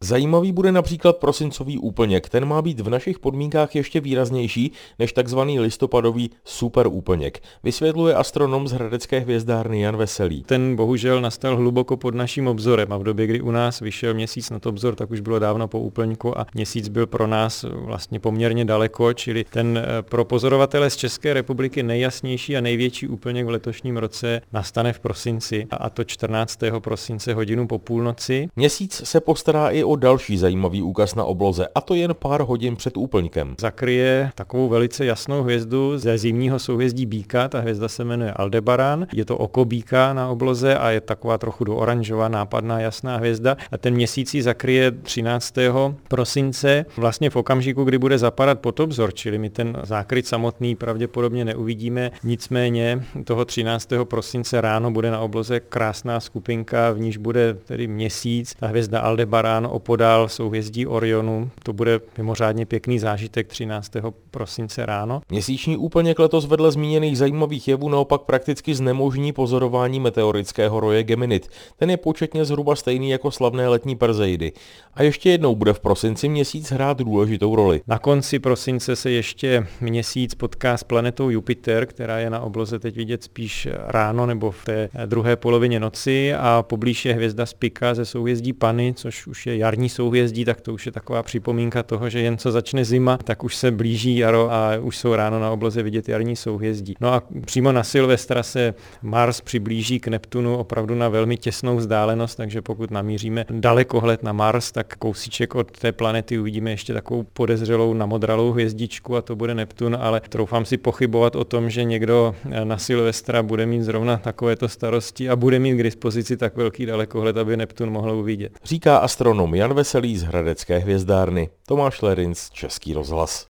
Zajímavý bude například prosincový úplněk. Ten má být v našich podmínkách ještě výraznější než takzvaný listopadový superúplněk. Vysvětluje astronom z hradecké hvězdárny Jan Veselý. Ten bohužel nastal hluboko pod naším obzorem a v době, kdy u nás vyšel měsíc nad obzor, tak už bylo dávno po úplňku a měsíc byl pro nás vlastně poměrně daleko, čili ten pro pozorovatele z České republiky nejjasnější a největší úplněk v letošním roce nastane v prosinci, a to 14. prosince hodinu po půlnoci. Měsíc se postará i o další zajímavý úkaz na obloze, a to jen pár hodin před úplňkem. Zakryje takovou velice jasnou hvězdu ze zimního souhvězdí Býka, ta hvězda se jmenuje Aldebaran, je to oko Býka na obloze a je taková trochu do oranžová, nápadná, jasná hvězda a ten měsíc ji zakryje 13. prosince, vlastně v okamžiku, kdy bude zapadat pod obzor, čili my ten zákryt samotný pravděpodobně neuvidíme, nicméně toho 13. prosince ráno bude na obloze krásná skupinka, v níž bude tedy měsíc, ta hvězda Aldebaran opodál souhvězdí Orionu, to bude mimořádně pěkný zážitek 13. prosince ráno. Měsíční úplněk letos vedle zmíněných zajímavých jevů naopak prakticky znemožní pozorování meteorického roje Geminid. Ten je početně zhruba stejný jako slavné letní Perseidy. A ještě jednou bude v prosinci měsíc hrát důležitou roli. Na konci prosince se ještě měsíc potká s planetou Jupiter, která je na obloze teď vidět spíš ráno nebo v té druhé polovině noci a poblíž je hvězda Spica ze souhvězdí Pany, což už je jarní souhvězdí, tak to už je taková připomínka toho, že jen co začne zima, tak už se blíží jaro a už jsou ráno na obloze vidět jarní souhvězdí. No a přímo na Silvestra se Mars přiblíží k Neptunu opravdu na velmi těsnou vzdálenost, takže pokud namíříme dalekohled na Mars, tak kousíček od té planety uvidíme ještě takovou podezřelou namodralou hvězdičku a to bude Neptun, ale troufám si pochybovat o tom, že někdo na Silvestra bude mít zrovna takovéto starosti a bude mít k dispozici tak velký dalekohled, aby Neptun mohl uvidět. Říká astronom Jan Veselý z hradecké hvězdárny. Tomáš Lerinc, Český rozhlas.